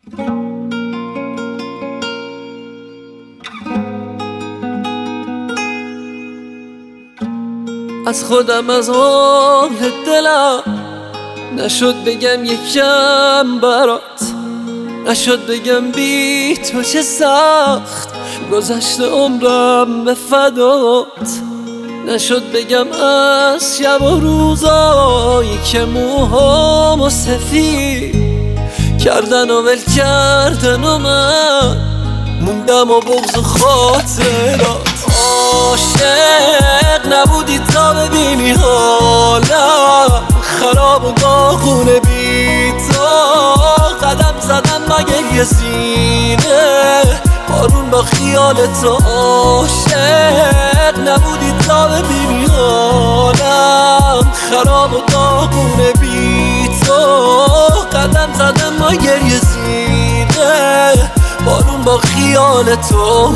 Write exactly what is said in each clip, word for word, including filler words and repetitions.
از خودم از حال دلم نشد بگم یکم برات، نشد بگم بی تو چه سخت گذشته عمرم به فدات، نشد بگم از شب و روزایی که موهامو سفید کردن و ول کردن و من موندم و بغض و خاطرات. عاشق نبودی تا ببینی حالم خراب و داغونه بی تو، قدم زدم مگه یه سینه بارون با خیال تو. عاشق نبودی تا ببینی حالم خراب و داغونه بی تو، قدم زدم مگه یه سینه بارون با خیال تو.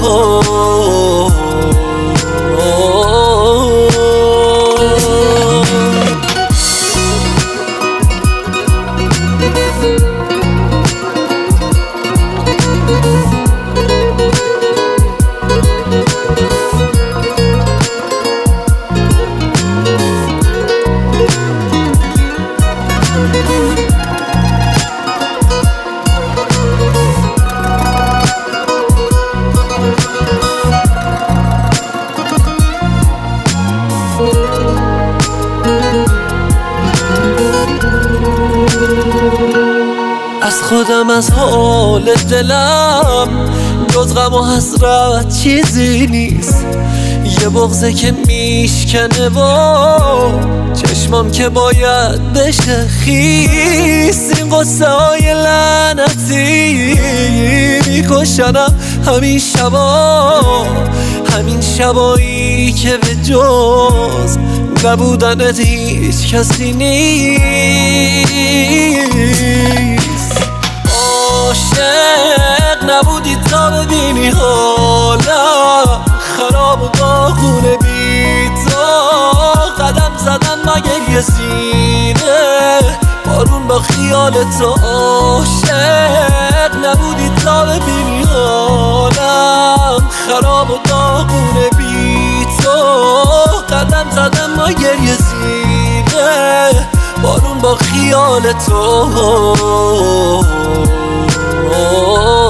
از خودم از حال دلم جز غم و حسرت چیزی نیست، یه بغضه که میشکنه و چشمام که باید بشه خیس. این قصه های لعنتی میکشنم همین شبا، همین شبایی که به جز نبودنت هیچ کسی نیست. عاشق نبودی تا ببینی حالم خراب و داغونه بی تو، قدم زدم مگه یه سینه بارون با خیال تو. عاشق نبودی تا ببینی حالم خراب و داغونه بی تو، قدم زدم مگه یه سینه بارون با خیال تو.